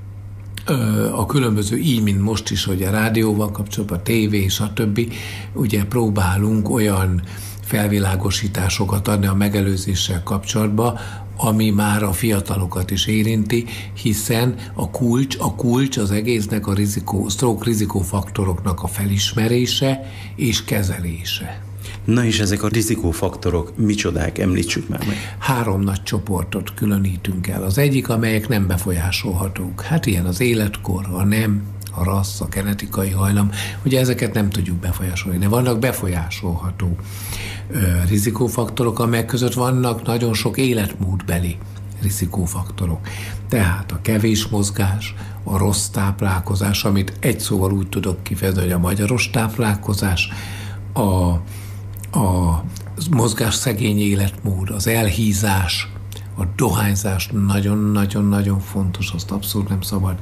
ö, a különböző, így, mint most is, hogy a rádióval kapcsolatban, a tévé, stb. Ugye próbálunk olyan felvilágosításokat adni a megelőzéssel kapcsolatban, ami már a fiatalokat is érinti, hiszen a kulcs, a kulcs az egésznek a rizikó, stroke rizikófaktoroknak a felismerése és kezelése. Na és ezek a rizikófaktorok micsodák, említsük már meg. Három nagy csoportot különítünk el. Az egyik, amelyek nem befolyásolhatók. Hát ilyen az életkor, a nem, a rassz, a genetikai hajlam. Ugye ezeket nem tudjuk befolyásolni, de vannak befolyásolható ö, rizikófaktorok, amelyek között vannak nagyon sok életmódbeli rizikófaktorok. Tehát a kevés mozgás, a rossz táplálkozás, amit egy szóval úgy tudok kifejezni, hogy a magyaros táplálkozás, a, a mozgásszegény életmód, az elhízás, a dohányzás nagyon-nagyon-nagyon fontos, azt abszolút nem szabad.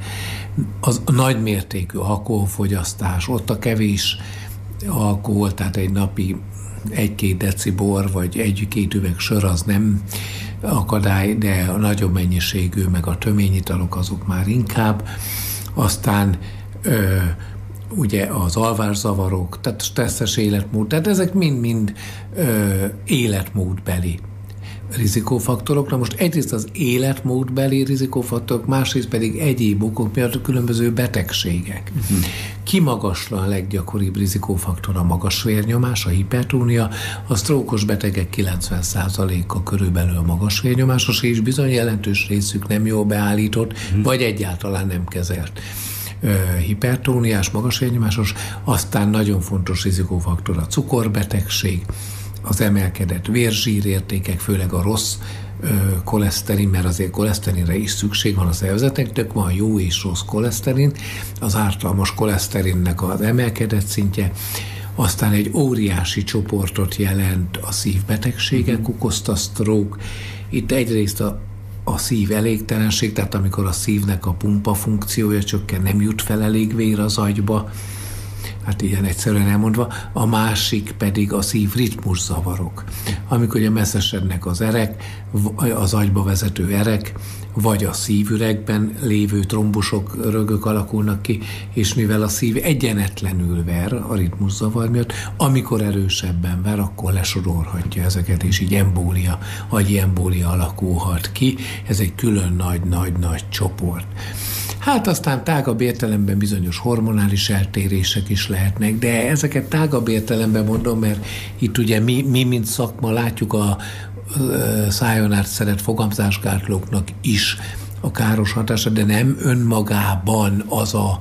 Az a nagymértékű alkoholfogyasztás, ott a kevés alkohol, tehát egy napi egy-két deci bor, vagy egy-két üveg sör, az nem akadály, de a nagyobb mennyiségű, meg a töményitalok azok már inkább. Aztán ö, ugye az alvászavarok, tehát stresszes életmód, tehát ezek mind-mind ö, életmódbeli rizikófaktorok. Na most egyrészt az életmódbeli rizikófaktorok, másrészt pedig egyéb okok miatt a különböző betegségek. Uh-huh. Kimagaslan a leggyakoribb rizikófaktor a magas vérnyomás, a hipertónia, a sztrókos betegek kilencven százaléka körülbelül a magas vérnyomásos, és bizony jelentős részük nem jól beállított, uh-huh. vagy egyáltalán nem kezelt hipertóniás, magas vérnyomásos. Aztán nagyon fontos rizikófaktor a cukorbetegség, az emelkedett vérzsírértékek, főleg a rossz ö, koleszterin, mert azért koleszterinre is szükség van a szervezetnek, van jó és rossz koleszterin, az ártalmas koleszterinnek az emelkedett szintje, aztán egy óriási csoportot jelent a szívbetegségek, mm-hmm. okozta stroke. Itt egyrészt a, a szív elégtelenség, tehát amikor a szívnek a pumpa funkciója csökken, nem jut fel elég vér az agyba, hát ilyen egyszerűen elmondva, a másik pedig a szívritmus zavarok, amikor ugye messzesednek az erek, az agyba vezető erek, vagy a szívüregben lévő trombusok, rögök alakulnak ki, és mivel a szív egyenetlenül ver a ritmuszavar miatt, amikor erősebben ver, akkor lesodorhatja ezeket, és így embólia, agyi embólia alakulhat ki. Ez egy külön nagy-nagy-nagy csoport. Hát aztán tágabb értelemben bizonyos hormonális eltérések is lehetnek, de ezeket tágabb értelemben mondom, mert itt ugye mi, mi mint szakma látjuk a szájon át szeret fogamzásgátlóknak is a káros hatása, de nem önmagában az a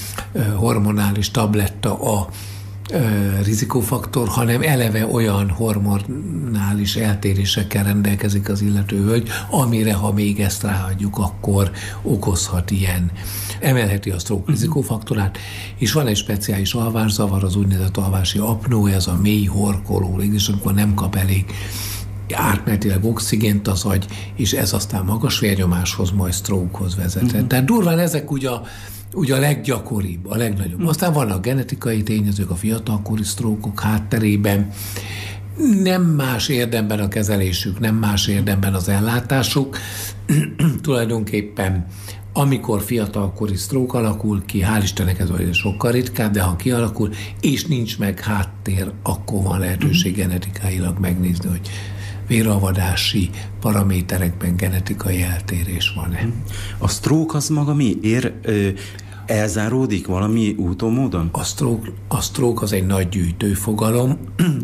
hormonális tabletta a rizikófaktor, hanem eleve olyan hormonális eltérésekkel rendelkezik az illető hölgy, amire, ha még ezt ráadjuk, akkor okozhat ilyen, emelheti a stroke rizikófaktorát, és van egy speciális alvászavar, az úgynevezett alvási apnó, ez a mély horkoló légzés, amikor nem kap elég átmenetileg oxigént az agy, és ez aztán magas vérnyomáshoz, majd strokehoz vezethet. Uh-huh. Tehát durván ezek ugye a Ugye a leggyakoribb, a legnagyobb. Aztán vannak genetikai tényezők a fiatalkori sztrókok hátterében, Nem más érdemben a kezelésük, nem más érdemben az ellátásuk. Tulajdonképpen amikor fiatalkori stroke alakul ki, hál' Istennek ez olyan sokkal ritkább, de ha kialakul, és nincs meg háttér, akkor van lehetőség genetikailag megnézni, hogy véralvadási paraméterekben genetikai eltérés van-e. A stroke az maga mi? Ér, ö, elzáródik valami úton, módon? A stroke, a stroke az egy nagy gyűjtőfogalom.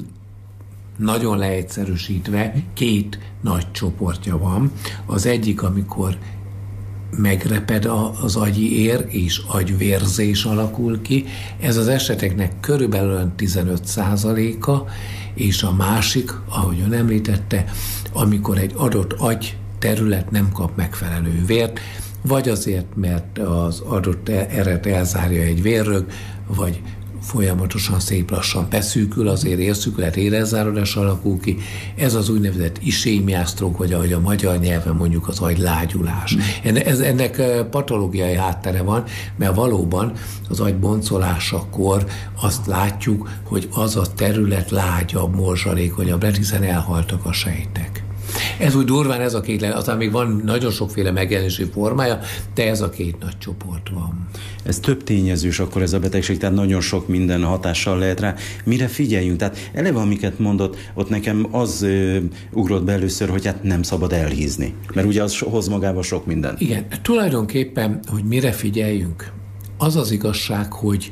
Nagyon leegyszerűsítve két nagy csoportja van. Az egyik, amikor megreped az agyi ér, és agyvérzés alakul ki. Ez az eseteknek körülbelül tizenöt százaléka, és a másik, ahogy ön említette, amikor egy adott agy terület nem kap megfelelő vért, vagy azért, mert az adott eret elzárja egy vérrög, vagy folyamatosan szép lassan beszűkül, azért érszűkület, érelzárodás alakul ki. Ez az úgynevezett ischémiás stroke, vagy ahogy a magyar nyelven mondjuk az agylágyulás. Ez, ennek patológiai háttere van, mert valóban az agy boncolásakor azt látjuk, hogy az a terület lágyabb, morzsalékonyabb, hiszen elhaltak a sejtek. Ez úgy durván ez a két, aztán még van nagyon sokféle megjelenési formája, de ez a két nagy csoport van. Ez több tényezős akkor ez a betegség, tehát nagyon sok minden hatással lehet rá. Mire figyeljünk? Tehát eleve, amiket mondott, ott nekem az ö, ugrott be először, hogy hát nem szabad elhízni. Mert ugye az hoz magába sok minden. Igen, tulajdonképpen, hogy mire figyeljünk, az az igazság, hogy,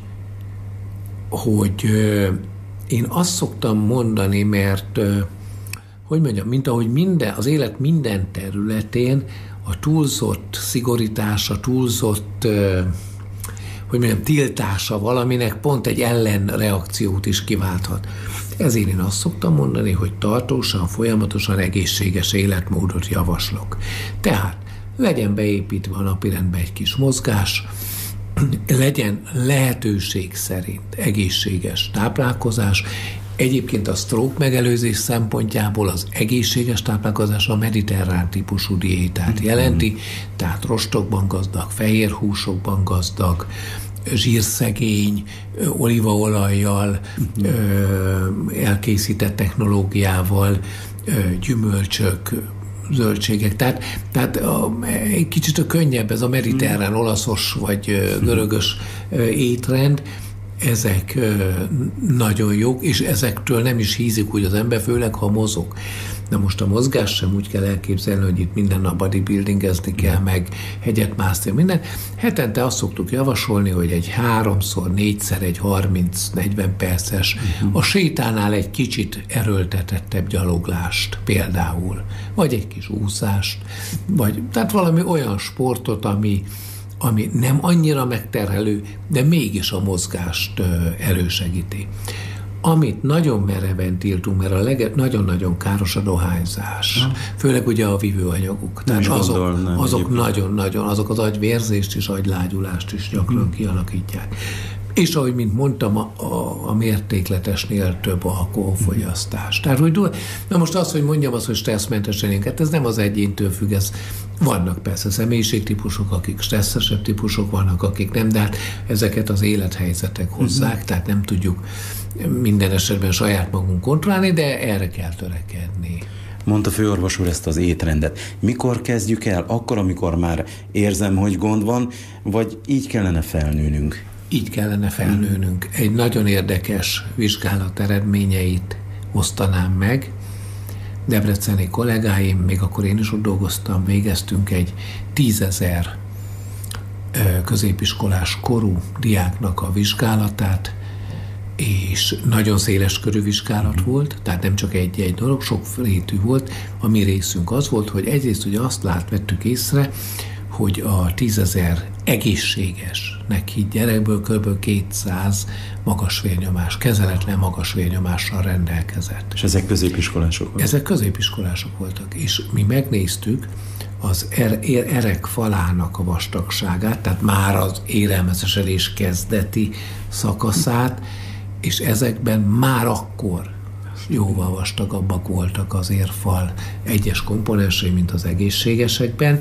hogy ö, én azt szoktam mondani, mert ö, hogy mondjam, mint ahogy minden, az élet minden területén a túlzott szigorítása, túlzott, hogy mondjam, tiltása valaminek pont egy ellenreakciót is kiválthat. Ezért én azt szoktam mondani, hogy tartósan, folyamatosan egészséges életmódot javaslok. Tehát legyen beépítve a napirendbe egy kis mozgás, legyen lehetőség szerint egészséges táplálkozás. Egyébként a stroke megelőzés szempontjából az egészséges táplálkozás a mediterrán típusú diétát jelenti, tehát rostokban gazdag, fehér húsokban gazdag, zsírszegény, olívaolajjal, elkészített technológiával, gyümölcsök, zöldségek. Tehát, tehát a, egy kicsit a könnyebb ez a mediterrán, olaszos vagy görögös étrend. Ezek nagyon jók, és ezektől nem is hízik úgy az ember, főleg ha mozog. Na most a mozgás sem úgy kell elképzelni, hogy itt minden nap bodybuildingezni kell, meg hegyet mászni, minden. Hetente azt szoktuk javasolni, hogy egy háromszor, négyszer, egy harminc-negyven perces, uh-huh. a sétánál egy kicsit erőltetettebb gyaloglást például, vagy egy kis úszást, vagy tehát valami olyan sportot, ami ami nem annyira megterhelő, de mégis a mozgást elősegíti. Amit nagyon mereven tiltunk, mert a lege, nagyon-nagyon káros a dohányzás, ha. Főleg ugye a vívőanyagok. Tehát azok, azok nagyon-nagyon, azok az agyvérzést és agylágyulást is gyakran hmm. kialakítják. És ahogy, mint mondtam, a, a, a mértékletesnél több alkoholfogyasztás. Tehát, hogy na most az, hogy mondjam azt, hogy stresszmentesen énket, ez nem az egyéntől függ, ez vannak persze személyiségtípusok, akik stresszesebb típusok, vannak, akik nem, de hát ezeket az élethelyzetek hozzák, uh-huh. tehát nem tudjuk minden esetben saját magunk kontrollálni, de erre kell törekedni. Mondta főorvos úr ezt az étrendet. Mikor kezdjük el? Akkor, amikor már érzem, hogy gond van, vagy így kellene felnőnünk? Így kellene felnőnünk. Egy nagyon érdekes vizsgálat eredményeit osztanám meg. Debreceni kollégáim, még akkor én is ott dolgoztam, végeztünk egy tízezer középiskolás korú diáknak a vizsgálatát, és nagyon széles körű vizsgálat volt, tehát nem csak egy-egy dolog, sok rétű volt. A mi részünk az volt, hogy egyrészt ugye azt lát, vettük észre, hogy a tízezer egészségesnek hitt gyerekből kb. kétszáz magas vérnyomás, kezeletlen magas vérnyomással rendelkezett. És ezek középiskolások voltak? Ezek középiskolások voltak, és mi megnéztük az er- er- erek falának a vastagságát, tehát már az élelmezesedés kezdeti szakaszát, és ezekben már akkor jóval vastagabbak voltak az érfal egyes komponensei, mint az egészségesekben,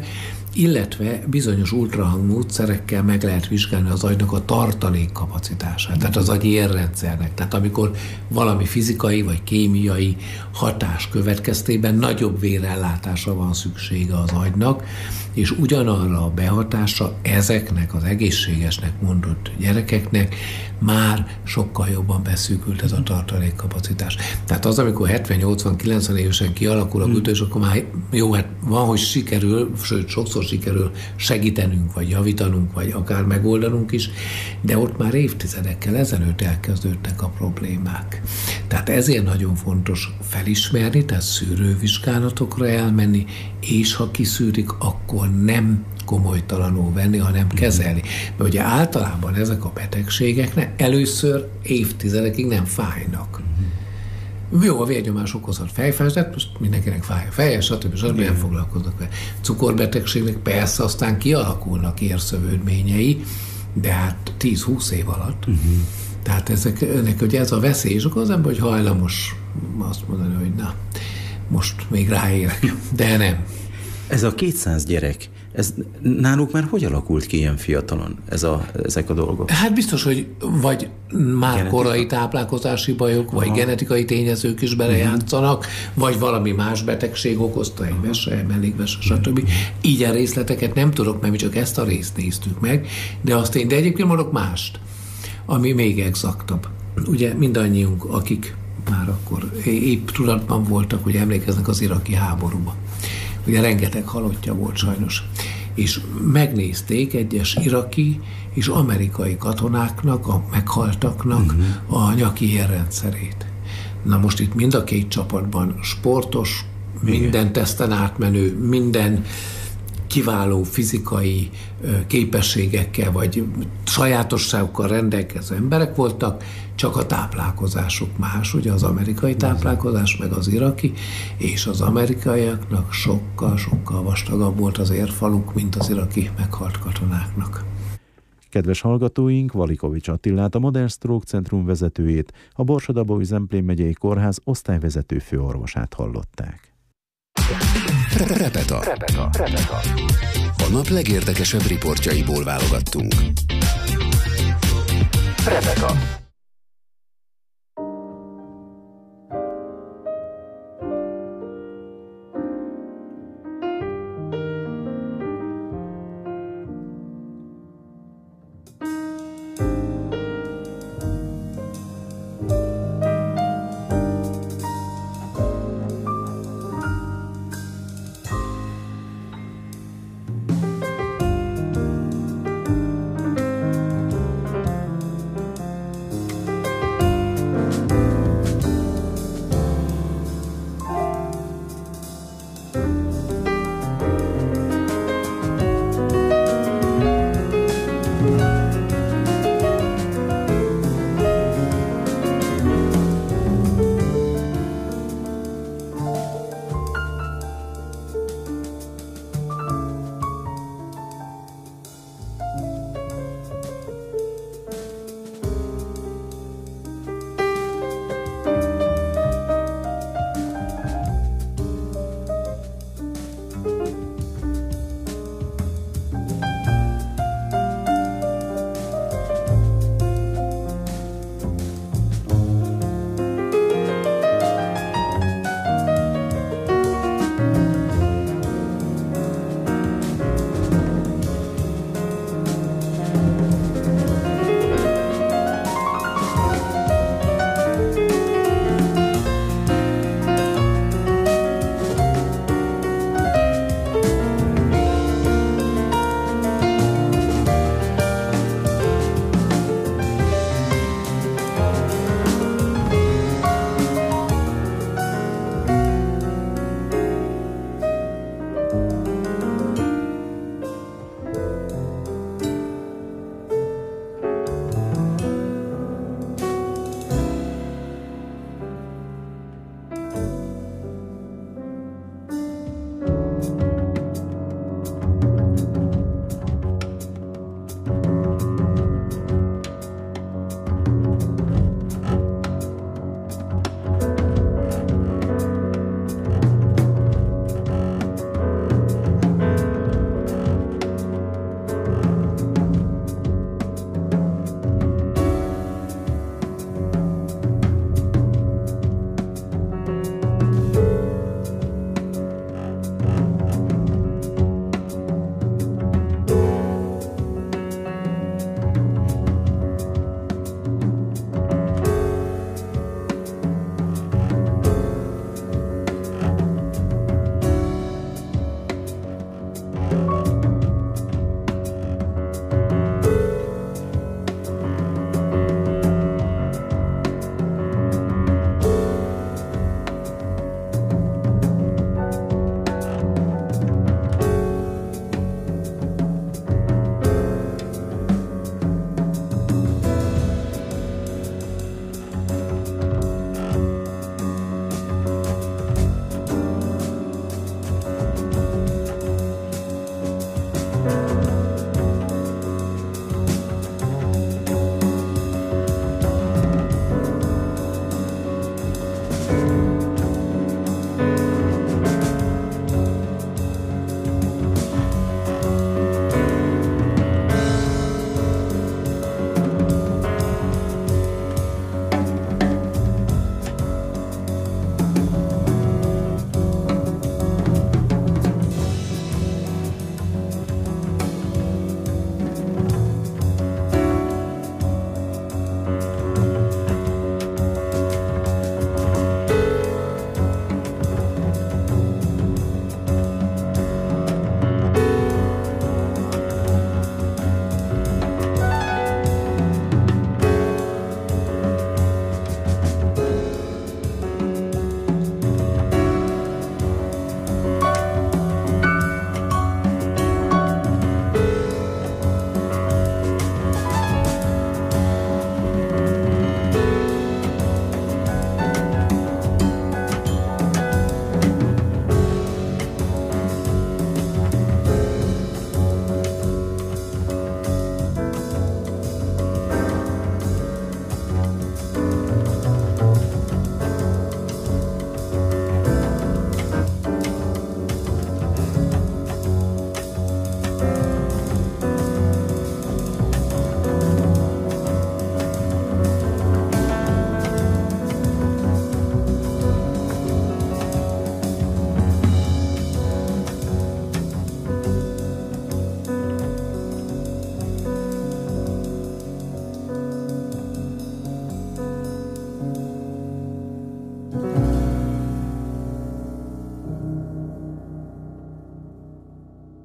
illetve bizonyos ultrahang módszerekkel meg lehet vizsgálni az agynak a tartalékkapacitását, tehát az agyi érrendszernek. Tehát amikor valami fizikai vagy kémiai hatás következtében nagyobb vérellátásra van szüksége az agynak, és ugyanarra a behatásra ezeknek az egészségesnek mondott gyerekeknek már sokkal jobban beszűkült ez a tartalékkapacitás. Tehát az, amikor hetven-nyolcvan-kilencven évesen kialakul a gütő, és akkor már jó, hát van, hogy sikerül, sőt, sokszor sikerül segítenünk, vagy javítanunk, vagy akár megoldanunk is, de ott már évtizedekkel ezelőtt elkezdődtek a problémák. Tehát ezért nagyon fontos felismerni, tehát szűrővizsgálatokra elmenni, és ha kiszűrik, akkor nem komolytalanul venni, hanem kezelni. Mert ugye általában ezek a betegségeknek először évtizedekig nem fájnak. Jó, a vérnyomás okozhat fejfájást, de most mindenkinek fáj a feje, stb. stb. Nem foglalkoznak vele. Cukorbetegségnek persze aztán kialakulnak érszövődményei, de hát tíz-húsz év alatt. Uh-huh. Tehát ezek, ennek ugye ez a veszély, és akkor az ember, hogy hajlamos azt mondani, hogy na, most még ráérek, de nem. Ez a kétszáz gyerek, ez náluk már hogy alakult ki ilyen fiatalon ez a, ezek a dolgok? Hát biztos, hogy vagy már genetika? Korai táplálkozási bajok, vagy Aha. genetikai tényezők is belejátszanak, uh-huh. vagy valami más betegség okozta, egy vese, mellékvese, stb. Uh-huh. Így a részleteket nem tudok, mert mi csak ezt a részt néztük meg, de azt én, de egyébként mondok mást, ami még exaktabb. Ugye mindannyiunk, akik már akkor épp tudatban voltak, hogy emlékeznek az iraki háborúba. Ugye rengeteg halottja volt sajnos. És megnézték egyes iraki és amerikai katonáknak, a meghaltaknak uh-huh. a nyaki érrendszerét. Na most itt mind a két csapatban sportos, igen. minden teszten átmenő, minden kiváló fizikai képességekkel vagy sajátosságokkal rendelkező emberek voltak, csak a táplálkozásuk más, ugye az amerikai táplálkozás, meg az iraki, és az amerikaiaknak sokkal-sokkal vastagabb volt az érfaluk, mint az iraki meghalt katonáknak. Kedves hallgatóink, Valikovics Attilát, a Modern Stroke Centrum vezetőjét, a Borsod-Abaúj-Zemplén megyei kórház osztályvezető főorvosát hallották. Repeta. Repeta. Repeta. A nap legérdekesebb riportjaiból válogattunk. Repeta.